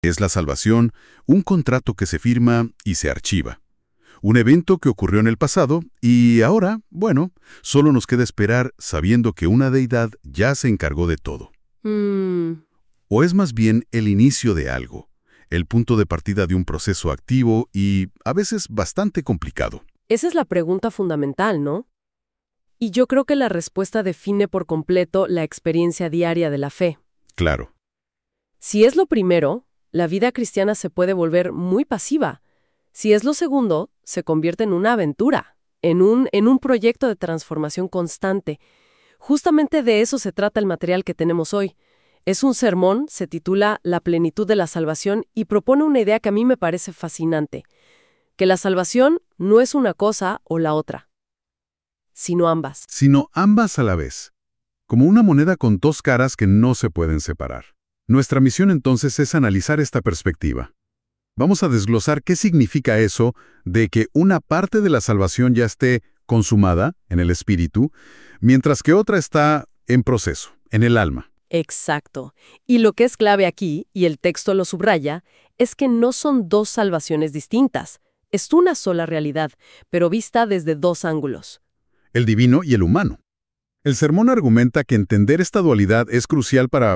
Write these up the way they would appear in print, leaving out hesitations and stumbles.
Es la salvación, un contrato que se firma y se archiva. Un evento que ocurrió en el pasado y ahora, bueno, solo nos queda esperar sabiendo que una deidad ya se encargó de todo. ¿O es más bien el inicio de algo, el punto de partida de un proceso activo y a veces bastante complicado? Esa es la pregunta fundamental, ¿no? Y yo creo que la respuesta define por completo la experiencia diaria de la fe. Claro. Si es lo primero, la vida cristiana se puede volver muy pasiva. Si es lo segundo, se convierte en una aventura, en un proyecto de transformación constante. Justamente de eso se trata el material que tenemos hoy. Es un sermón, se titula La plenitud de la salvación y propone una idea que a mí me parece fascinante, que la salvación no es una cosa o la otra, sino ambas. Sino ambas a la vez, como una moneda con dos caras que no se pueden separar. Nuestra misión entonces es analizar esta perspectiva. Vamos a desglosar qué significa eso de que una parte de la salvación ya esté consumada en el espíritu, mientras que otra está en proceso, en el alma. Exacto. Y lo que es clave aquí, y el texto lo subraya, es que no son dos salvaciones distintas. Es una sola realidad, pero vista desde dos ángulos. El divino y el humano. El sermón argumenta que entender esta dualidad es crucial para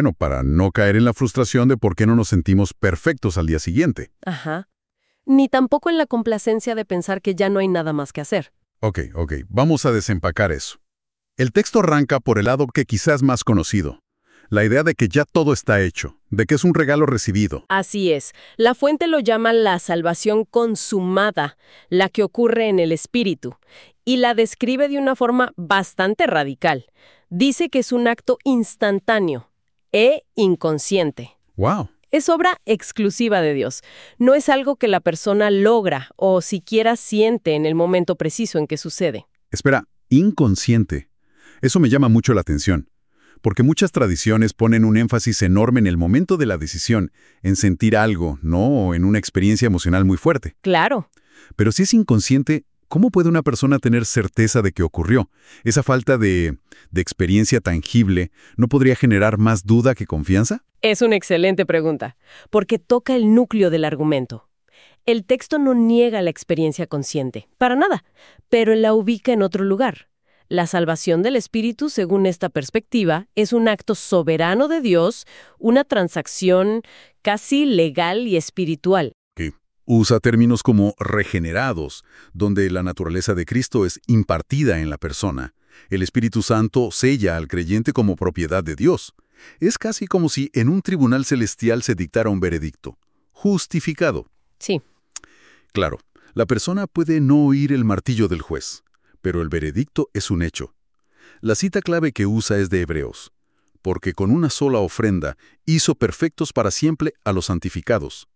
no caer en la frustración de por qué no nos sentimos perfectos al día siguiente. Ajá. Ni tampoco en la complacencia de pensar que ya no hay nada más que hacer. Ok, vamos a desempacar eso. El texto arranca por el lado que quizás más conocido. La idea de que ya todo está hecho, de que es un regalo recibido. Así es. La fuente lo llama la salvación consumada, la que ocurre en el espíritu, y la describe de una forma bastante radical. Dice que es un acto instantáneo e inconsciente. ¡Wow! Es obra exclusiva de Dios. No es algo que la persona logra o siquiera siente en el momento preciso en que sucede. Espera, inconsciente. Eso me llama mucho la atención, porque muchas tradiciones ponen un énfasis enorme en el momento de la decisión, en sentir algo, ¿no? O en una experiencia emocional muy fuerte. Claro. Pero si es inconsciente, ¿cómo puede una persona tener certeza de que ocurrió? Esa falta de experiencia tangible, ¿no podría generar más duda que confianza? Es una excelente pregunta, porque toca el núcleo del argumento. El texto no niega la experiencia consciente, para nada, pero la ubica en otro lugar. La salvación del espíritu, según esta perspectiva, es un acto soberano de Dios, una transacción casi legal y espiritual. Que usa términos como regenerados, donde la naturaleza de Cristo es impartida en la persona. El Espíritu Santo sella al creyente como propiedad de Dios. Es casi como si en un tribunal celestial se dictara un veredicto. Justificado. Sí. Claro, la persona puede no oír el martillo del juez, pero el veredicto es un hecho. La cita clave que usa es de Hebreos, porque con una sola ofrenda hizo perfectos para siempre a los santificados.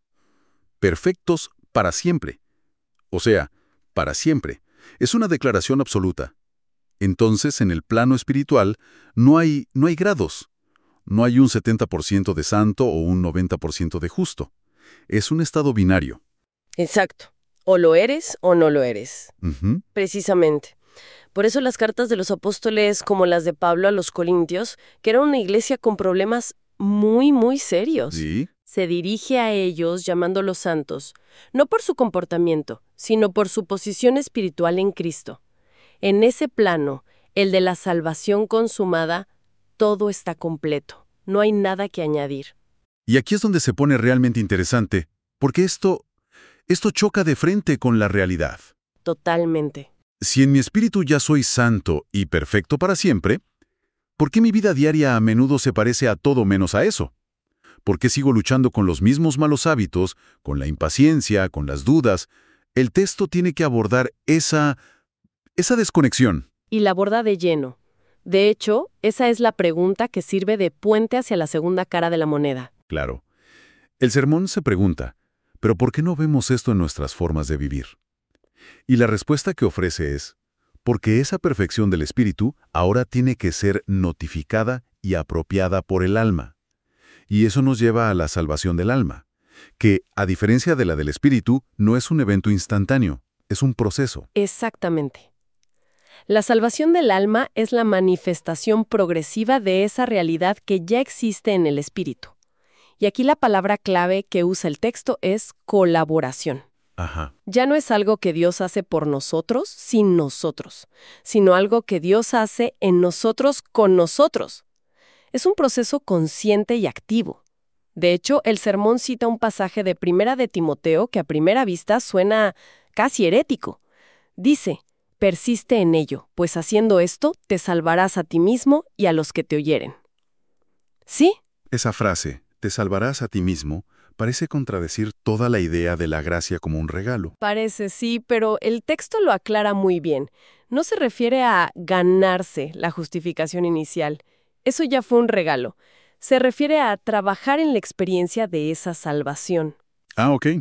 Perfectos para siempre. O sea, para siempre. Es una declaración absoluta. Entonces, en el plano espiritual, no hay grados. No hay un 70% de santo o un 90% de justo. Es un estado binario. Exacto. O lo eres o no lo eres. Ujú. Precisamente. Por eso las cartas de los apóstoles, como las de Pablo a los Corintios, que era una iglesia con problemas muy, muy serios, Sí. se dirige a ellos llamándolos santos, no por su comportamiento, sino por su posición espiritual en Cristo. En ese plano, el de la salvación consumada, todo está completo. No hay nada que añadir. Y aquí es donde se pone realmente interesante, porque esto choca de frente con la realidad. Totalmente. Si en mi espíritu ya soy santo y perfecto para siempre, ¿por qué mi vida diaria a menudo se parece a todo menos a eso? ¿Por qué sigo luchando con los mismos malos hábitos, con la impaciencia, con las dudas? El texto tiene que abordar esa desconexión. Y la aborda de lleno. De hecho, esa es la pregunta que sirve de puente hacia la segunda cara de la moneda. Claro. El sermón se pregunta, ¿pero por qué no vemos esto en nuestras formas de vivir? Y la respuesta que ofrece es, porque esa perfección del espíritu ahora tiene que ser notificada y apropiada por el alma. Y eso nos lleva a la salvación del alma, que, a diferencia de la del espíritu, no es un evento instantáneo, es un proceso. Exactamente. La salvación del alma es la manifestación progresiva de esa realidad que ya existe en el espíritu. Y aquí la palabra clave que usa el texto es colaboración. Ajá. Ya no es algo que Dios hace por nosotros, sin nosotros, sino algo que Dios hace en nosotros, con nosotros. Es un proceso consciente y activo. De hecho, el sermón cita un pasaje de Primera de Timoteo que a primera vista suena casi herético. Dice, persiste en ello, pues haciendo esto te salvarás a ti mismo y a los que te oyeren. ¿Sí? Esa frase, te salvarás a ti mismo, parece contradecir toda la idea de la gracia como un regalo. Parece, sí, pero el texto lo aclara muy bien. No se refiere a ganarse la justificación inicial. Eso ya fue un regalo. Se refiere a trabajar en la experiencia de esa salvación. Ah, ok.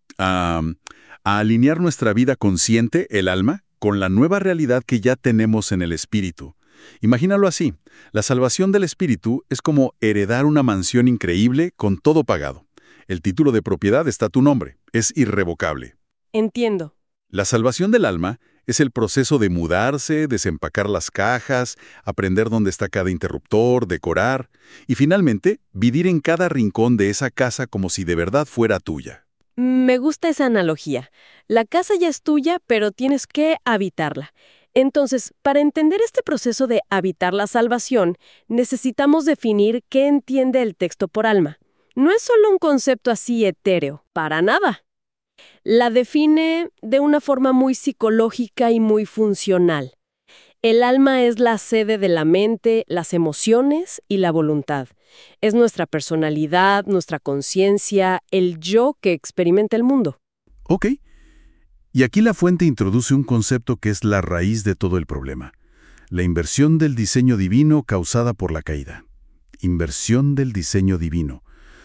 A alinear nuestra vida consciente, el alma, con la nueva realidad que ya tenemos en el espíritu. Imagínalo así. La salvación del espíritu es como heredar una mansión increíble con todo pagado. El título de propiedad está a tu nombre. Es irrevocable. Entiendo. La salvación del alma es el proceso de mudarse, desempacar las cajas, aprender dónde está cada interruptor, decorar y finalmente vivir en cada rincón de esa casa como si de verdad fuera tuya. Me gusta esa analogía. La casa ya es tuya, pero tienes que habitarla. Entonces, para entender este proceso de habitar la salvación, necesitamos definir qué entiende el texto por alma. No es solo un concepto así etéreo, para nada. La define de una forma muy psicológica y muy funcional. El alma es la sede de la mente, las emociones y la voluntad. Es nuestra personalidad, nuestra conciencia, el yo que experimenta el mundo. Ok. Y aquí la fuente introduce un concepto que es la raíz de todo el problema. La inversión del diseño divino causada por la caída. Inversión del diseño divino.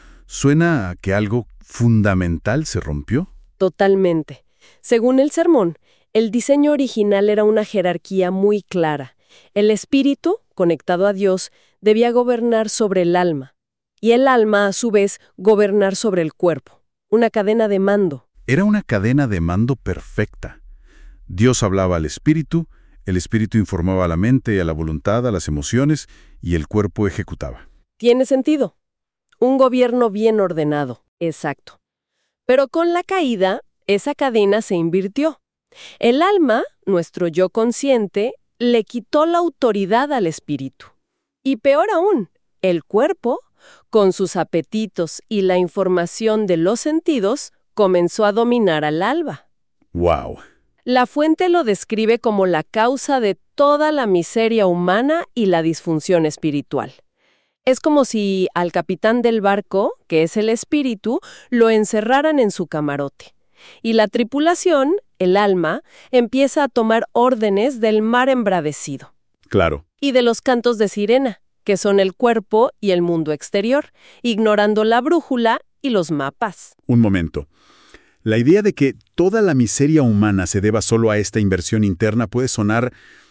¿Suena a que algo fundamental se rompió? Totalmente. Según el sermón, el diseño original era una jerarquía muy clara. El espíritu, conectado a Dios, debía gobernar sobre el alma. Y el alma, a su vez, gobernar sobre el cuerpo. Una cadena de mando. Era una cadena de mando perfecta. Dios hablaba al espíritu, el espíritu informaba a la mente, a la voluntad, a las emociones, y el cuerpo ejecutaba. Tiene sentido. Un gobierno bien ordenado. Exacto. Pero con la caída, esa cadena se invirtió. El alma, nuestro yo consciente, le quitó la autoridad al espíritu. Y peor aún, el cuerpo, con sus apetitos y la información de los sentidos, comenzó a dominar al alma. ¡Wow! La fuente lo describe como la causa de toda la miseria humana y la disfunción espiritual. Es como si al capitán del barco, que es el espíritu, lo encerraran en su camarote. Y la tripulación, el alma, empieza a tomar órdenes del mar embravecido. Claro. Y de los cantos de sirena, que son el cuerpo y el mundo exterior, ignorando la brújula y los mapas. Un momento. La idea de que toda la miseria humana se deba solo a esta inversión interna puede sonar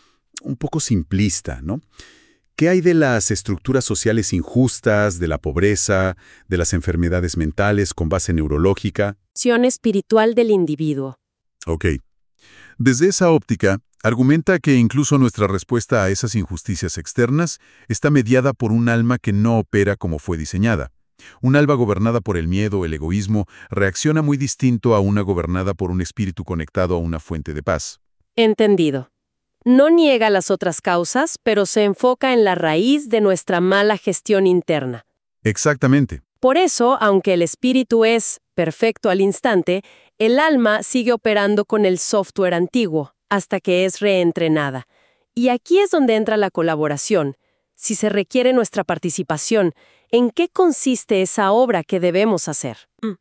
un poco simplista, ¿no? ¿Qué hay de las estructuras sociales injustas, de la pobreza, de las enfermedades mentales con base neurológica? Acción espiritual del individuo. Ok. Desde esa óptica, argumenta que incluso nuestra respuesta a esas injusticias externas está mediada por un alma que no opera como fue diseñada. Un alma gobernada por el miedo o el egoísmo reacciona muy distinto a una gobernada por un espíritu conectado a una fuente de paz. Entendido. No niega las otras causas, pero se enfoca en la raíz de nuestra mala gestión interna. Exactamente. Por eso, aunque el espíritu es perfecto al instante, el alma sigue operando con el software antiguo, hasta que es reentrenada. Y aquí es donde entra la colaboración. Si se requiere nuestra participación, ¿en qué consiste esa obra que debemos hacer?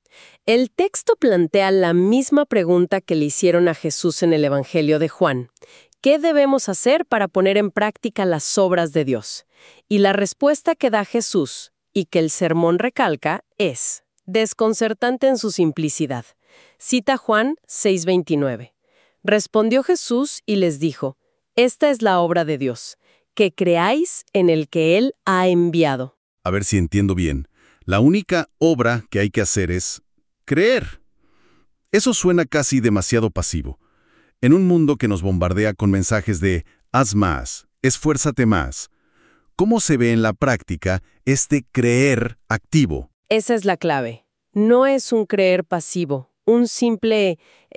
El texto plantea la misma pregunta que le hicieron a Jesús en el Evangelio de Juan. ¿Qué debemos hacer para poner en práctica las obras de Dios? Y la respuesta que da Jesús, y que el sermón recalca, es desconcertante en su simplicidad. Cita Juan 6:29. Respondió Jesús y les dijo, «Esta es la obra de Dios, que creáis en el que Él ha enviado». A ver si entiendo bien. La única obra que hay que hacer es creer. Eso suena casi demasiado pasivo. En un mundo que nos bombardea con mensajes de haz más, esfuérzate más, ¿cómo se ve en la práctica este creer activo? Esa es la clave. No es un creer pasivo, un simple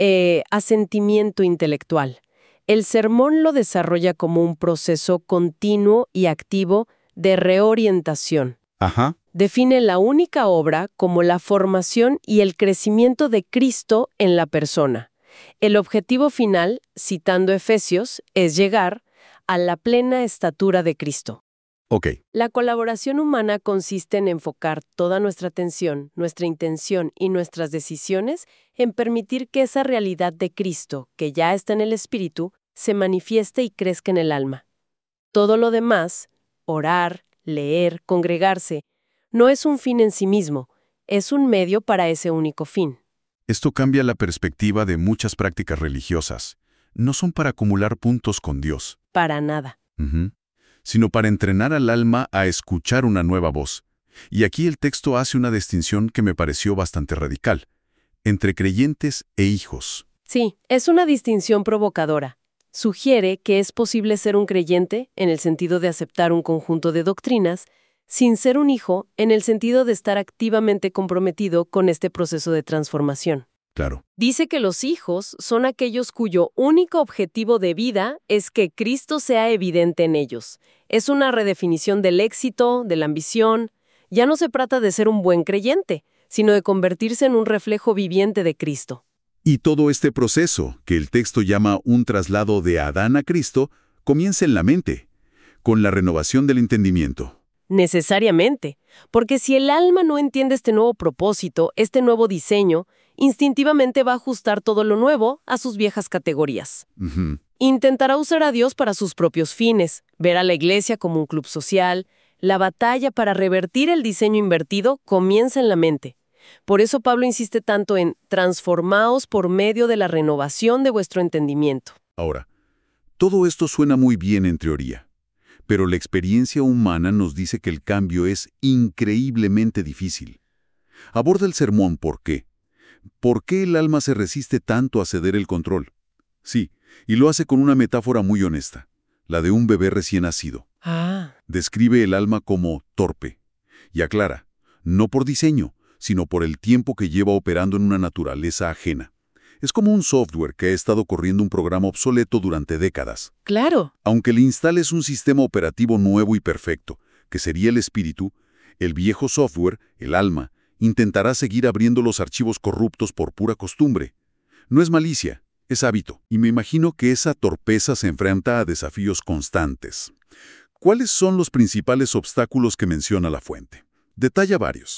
asentimiento intelectual. El sermón lo desarrolla como un proceso continuo y activo de reorientación. Ajá. Define la única obra como la formación y el crecimiento de Cristo en la persona. El objetivo final, citando Efesios, es llegar a la plena estatura de Cristo. Ok. La colaboración humana consiste en enfocar toda nuestra atención, nuestra intención y nuestras decisiones en permitir que esa realidad de Cristo, que ya está en el espíritu, se manifieste y crezca en el alma. Todo lo demás, orar, leer, congregarse, no es un fin en sí mismo, es un medio para ese único fin. Esto cambia la perspectiva de muchas prácticas religiosas. No son para acumular puntos con Dios. Para nada. Ujú. Sino para entrenar al alma a escuchar una nueva voz. Y aquí el texto hace una distinción que me pareció bastante radical, entre creyentes e hijos. Sí, es una distinción provocadora. Sugiere que es posible ser un creyente, en el sentido de aceptar un conjunto de doctrinas, sin ser un hijo, en el sentido de estar activamente comprometido con este proceso de transformación. Claro. Dice que los hijos son aquellos cuyo único objetivo de vida es que Cristo sea evidente en ellos. Es una redefinición del éxito, de la ambición. Ya no se trata de ser un buen creyente, sino de convertirse en un reflejo viviente de Cristo. Y todo este proceso, que el texto llama un traslado de Adán a Cristo, comienza en la mente, con la renovación del entendimiento. Necesariamente, porque si el alma no entiende este nuevo propósito, este nuevo diseño, instintivamente va a ajustar todo lo nuevo a sus viejas categorías. Ujú. Intentará usar a Dios para sus propios fines, ver a la iglesia como un club social. La batalla para revertir el diseño invertido comienza en la mente. Por eso Pablo insiste tanto en transformaos por medio de la renovación de vuestro entendimiento. Ahora, todo esto suena muy bien en teoría, pero la experiencia humana nos dice que el cambio es increíblemente difícil. Aborda el sermón ¿por qué? ¿Por qué el alma se resiste tanto a ceder el control? Sí, y lo hace con una metáfora muy honesta, la de un bebé recién nacido. Describe el alma como torpe, y aclara, no por diseño, sino por el tiempo que lleva operando en una naturaleza ajena. Es como un software que ha estado corriendo un programa obsoleto durante décadas. Claro. Aunque le instales un sistema operativo nuevo y perfecto, que sería el espíritu, el viejo software, el alma, intentará seguir abriendo los archivos corruptos por pura costumbre. No es malicia, es hábito, y me imagino que esa torpeza se enfrenta a desafíos constantes. ¿Cuáles son los principales obstáculos que menciona la fuente? Detalla varios.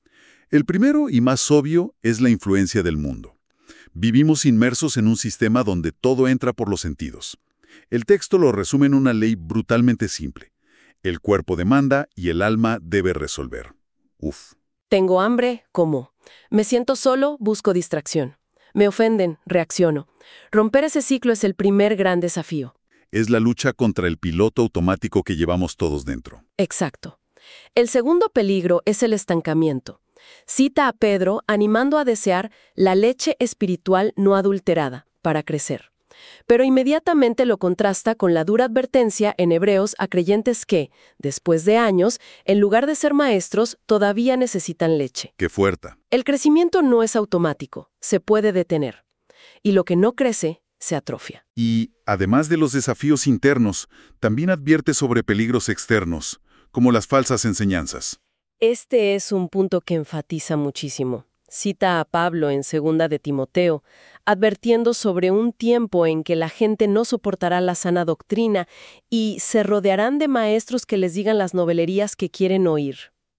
El primero y más obvio es la influencia del mundo. Vivimos inmersos en un sistema donde todo entra por los sentidos. El texto lo resume en una ley brutalmente simple. El cuerpo demanda y el alma debe resolver. Uf. Tengo hambre, como. Me siento solo, busco distracción. Me ofenden, reacciono. Romper ese ciclo es el primer gran desafío. Es la lucha contra el piloto automático que llevamos todos dentro. Exacto. El segundo peligro es el estancamiento. Cita a Pedro animando a desear la leche espiritual no adulterada para crecer. Pero inmediatamente lo contrasta con la dura advertencia en Hebreos a creyentes que, después de años, en lugar de ser maestros, todavía necesitan leche. ¡Qué fuerte! El crecimiento no es automático, se puede detener. Y lo que no crece, se atrofia. Y, además de los desafíos internos, también advierte sobre peligros externos, como las falsas enseñanzas. Este es un punto que enfatiza muchísimo. Cita a Pablo en 2 de Timoteo, advirtiendo sobre un tiempo en que la gente no soportará la sana doctrina y se rodearán de maestros que les digan las novelerías que quieren oír.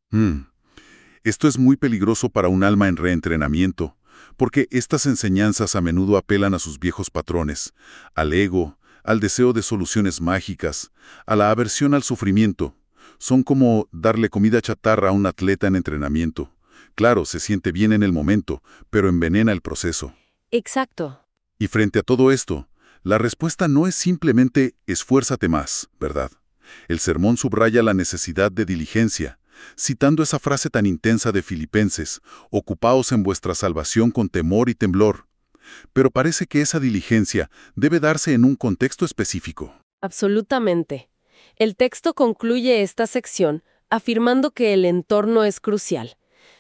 Esto es muy peligroso para un alma en reentrenamiento, porque estas enseñanzas a menudo apelan a sus viejos patrones, al ego, al deseo de soluciones mágicas, a la aversión al sufrimiento. Son como darle comida chatarra a un atleta en entrenamiento. Claro, se siente bien en el momento, pero envenena el proceso. Exacto. Y frente a todo esto, la respuesta no es simplemente esfuérzate más, ¿verdad? El sermón subraya la necesidad de diligencia, citando esa frase tan intensa de Filipenses, ocupaos en vuestra salvación con temor y temblor. Pero parece que esa diligencia debe darse en un contexto específico. Absolutamente. El texto concluye esta sección afirmando que el entorno es crucial.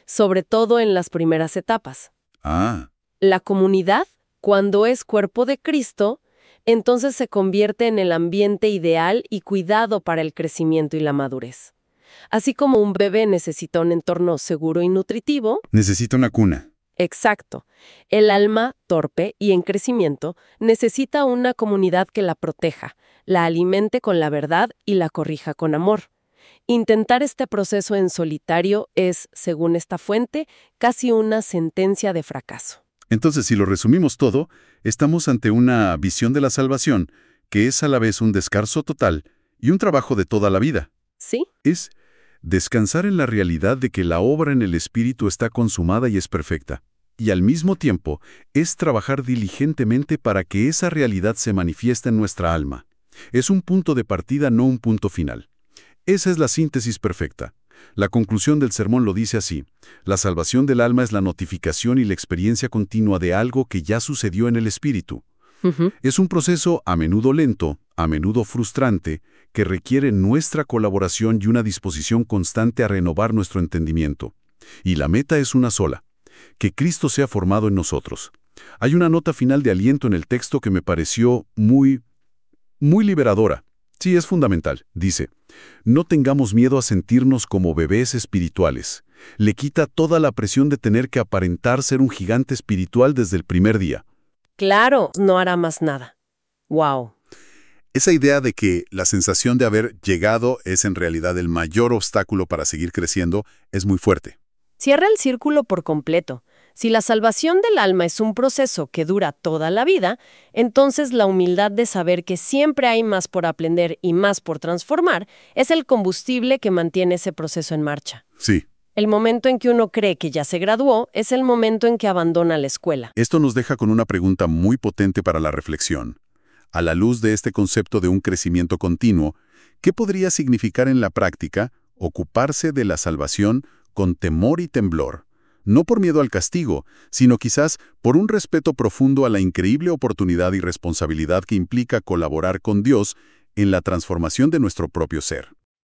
sobre todo en las primeras etapas. Ah, La comunidad, cuando es cuerpo de Cristo, entonces se convierte en el ambiente ideal y cuidado para el crecimiento y la madurez. Así como un bebé necesita un entorno seguro y nutritivo, necesita una cuna. exacto, el alma, torpe y en crecimiento, necesita una comunidad que la proteja, la alimente con la verdad y la corrija con amor. Intentar este proceso en solitario es, según esta fuente, casi una sentencia de fracaso. Entonces, si lo resumimos todo, estamos ante una visión de la salvación que es a la vez un descanso total y un trabajo de toda la vida. ¿Sí? Es descansar en la realidad de que la obra en el Espíritu está consumada y es perfecta. Y al mismo tiempo, es trabajar diligentemente para que esa realidad se manifieste en nuestra alma. Es un punto de partida, no un punto final. Esa es la síntesis perfecta. La conclusión del sermón lo dice así: la salvación del alma es la notificación y la experiencia continua de algo que ya sucedió en el Espíritu. Ujú. Es un proceso a menudo lento, a menudo frustrante, que requiere nuestra colaboración y una disposición constante a renovar nuestro entendimiento. Y la meta es una sola: que Cristo sea formado en nosotros. Hay una nota final de aliento en el texto que me pareció muy liberadora. Sí, es fundamental. Dice: no tengamos miedo a sentirnos como bebés espirituales. Le quita toda la presión de tener que aparentar ser un gigante espiritual desde el primer día. Claro, no hará más nada. ¡Wow! Esa idea de que la sensación de haber llegado es en realidad el mayor obstáculo para seguir creciendo es muy fuerte. Cierra el círculo por completo. Si la salvación del alma es un proceso que dura toda la vida, entonces la humildad de saber que siempre hay más por aprender y más por transformar es el combustible que mantiene ese proceso en marcha. Sí. El momento en que uno cree que ya se graduó es el momento en que abandona la escuela. Esto nos deja con una pregunta muy potente para la reflexión. A la luz de este concepto de un crecimiento continuo, ¿qué podría significar en la práctica ocuparse de la salvación con temor y temblor? No por miedo al castigo, sino quizás por un respeto profundo a la increíble oportunidad y responsabilidad que implica colaborar con Dios en la transformación de nuestro propio ser.